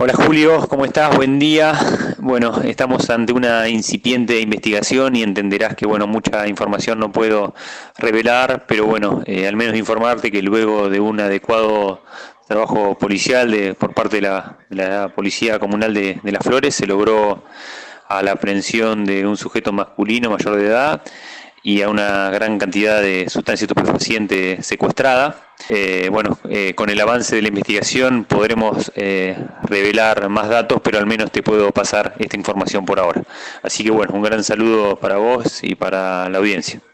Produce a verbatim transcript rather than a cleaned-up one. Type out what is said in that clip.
Hola Julio, ¿cómo estás? Buen día. Bueno, estamos ante una incipiente investigación y entenderás que, bueno, mucha información no puedo revelar, pero bueno, eh, al menos informarte que luego de un adecuado trabajo policial de, por parte de la, de la Policía Comunal de, de Las Flores, se logró a la aprehensión de un sujeto masculino mayor de edad y a una gran cantidad de sustancia estupefaciente secuestrada. Eh, bueno, eh, con el avance de la investigación podremos eh, revelar más datos, pero al menos te puedo pasar esta información por ahora. Así que bueno, un gran saludo para vos y para la audiencia.